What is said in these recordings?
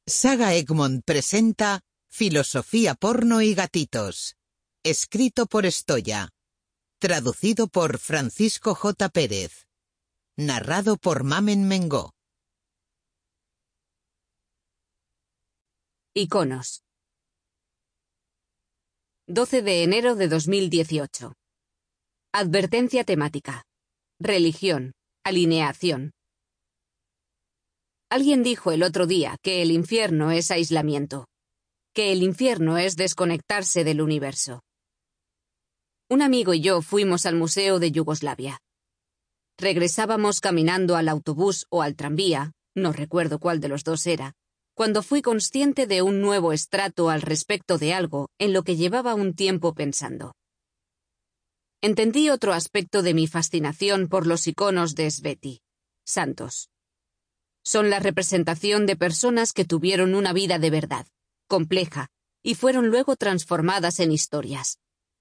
Saga Egmont presenta Filosofía, porno y gatitos. Escrito por Estoya. Traducido por Francisco J. Pérez. Narrado por Mamen Mengó. Iconos. 12 de enero de 2018. Advertencia temática. Religión. Alineación. Alguien dijo el otro día que el infierno es aislamiento, que el infierno es desconectarse del universo. Un amigo y yo fuimos al Museo de Yugoslavia. Regresábamos caminando al autobús o al tranvía, no recuerdo cuál de los dos era, cuando fui consciente de un nuevo estrato al respecto de algo en lo que llevaba un tiempo pensando. Entendí otro aspecto de mi fascinación por los iconos de Sveti, santos. Son la representación de personas que tuvieron una vida de verdad, compleja, y fueron luego transformadas en historias.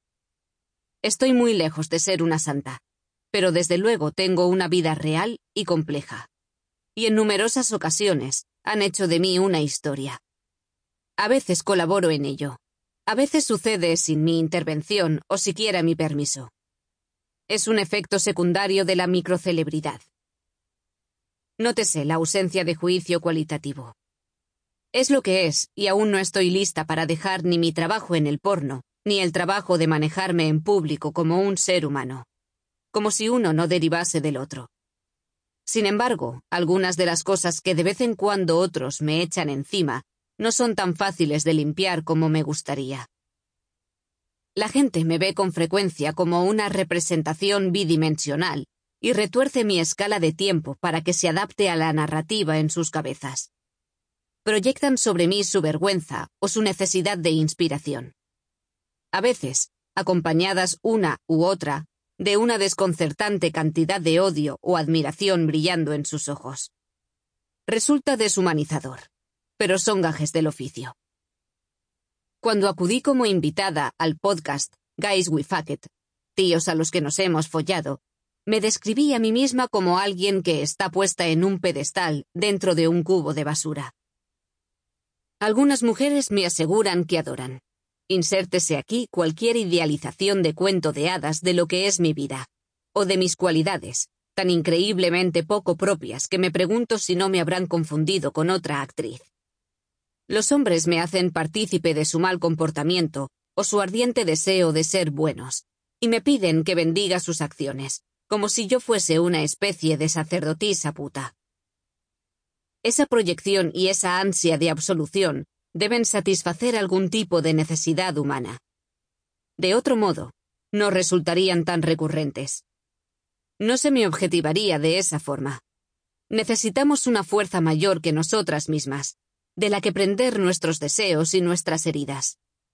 Estoy muy lejos de ser una santa, pero desde luego tengo una vida real y compleja. Y en numerosas ocasiones han hecho de mí una historia. A veces colaboro en ello. A veces sucede sin mi intervención o siquiera mi permiso. Es un efecto secundario de la microcelebridad. Nótese la ausencia de juicio cualitativo. Es lo que es, y aún no estoy lista para dejar ni mi trabajo en el porno, ni el trabajo de manejarme en público como un ser humano. Como si uno no derivase del otro. Sin embargo, algunas de las cosas que de vez en cuando otros me echan encima no son tan fáciles de limpiar como me gustaría. La gente me ve con frecuencia como una representación bidimensional y retuerce mi escala de tiempo para que se adapte a la narrativa en sus cabezas. Proyectan sobre mí su vergüenza o su necesidad de inspiración. A veces, acompañadas una u otra de una desconcertante cantidad de odio o admiración brillando en sus ojos. Resulta deshumanizador, pero son gajes del oficio. Cuando acudí como invitada al podcast Guys We Fuck It, tíos a los que nos hemos follado, me describí a mí misma como alguien que está puesta en un pedestal dentro de un cubo de basura. Algunas mujeres me aseguran que adoran. Insértese aquí cualquier idealización de cuento de hadas de lo que es mi vida, o de mis cualidades, tan increíblemente poco propias que me pregunto si no me habrán confundido con otra actriz. Los hombres me hacen partícipe de su mal comportamiento o su ardiente deseo de ser buenos, y me piden que bendiga sus acciones, como si yo fuese una especie de sacerdotisa puta. Esa proyección y esa ansia de absolución deben satisfacer algún tipo de necesidad humana. De otro modo, no resultarían tan recurrentes. No se me objetivaría de esa forma. Necesitamos una fuerza mayor que nosotras mismas, de la que prender nuestros deseos y nuestras heridas.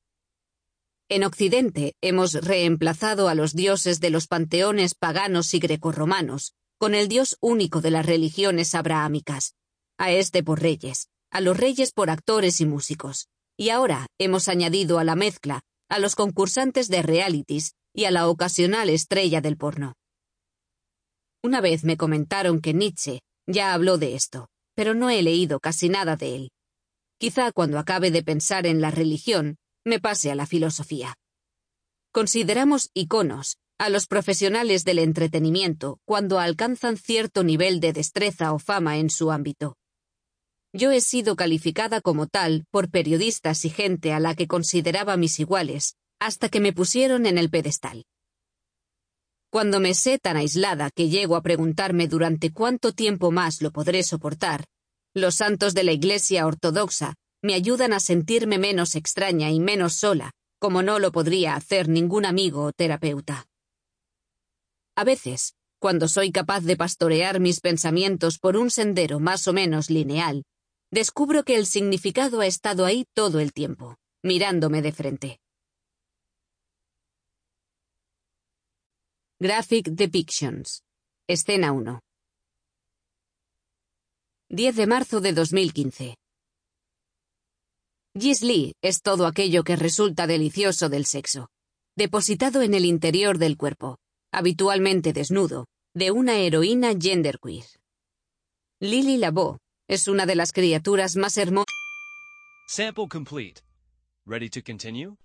En Occidente hemos reemplazado a los dioses de los panteones paganos y grecorromanos con el Dios único de las religiones abrahámicas, a este por reyes, a los reyes por actores y músicos, y ahora hemos añadido a la mezcla a los concursantes de realities y a la ocasional estrella del porno. Una vez me comentaron que Nietzsche ya habló de esto, pero no he leído casi nada de él. Quizá cuando acabe de pensar en la religión, me pase a la filosofía. Consideramos iconos a los profesionales del entretenimiento cuando alcanzan cierto nivel de destreza o fama en su ámbito. Yo he sido calificada como tal por periodistas y gente a la que consideraba mis iguales, hasta que me pusieron en el pedestal. Cuando me sé tan aislada que llego a preguntarme durante cuánto tiempo más lo podré soportar, los santos de la Iglesia Ortodoxa me ayudan a sentirme menos extraña y menos sola, como no lo podría hacer ningún amigo o terapeuta. A veces, cuando soy capaz de pastorear mis pensamientos por un sendero más o menos lineal, descubro que el significado ha estado ahí todo el tiempo, mirándome de frente. Graphic Depictions. Escena 1. 10 de marzo de 2015. Gis Lee es todo aquello que resulta delicioso del sexo, depositado en el interior del cuerpo, habitualmente desnudo, de una heroína genderqueer. Lily Labo es una de las criaturas más hermosas. Sample complete. Ready to continue?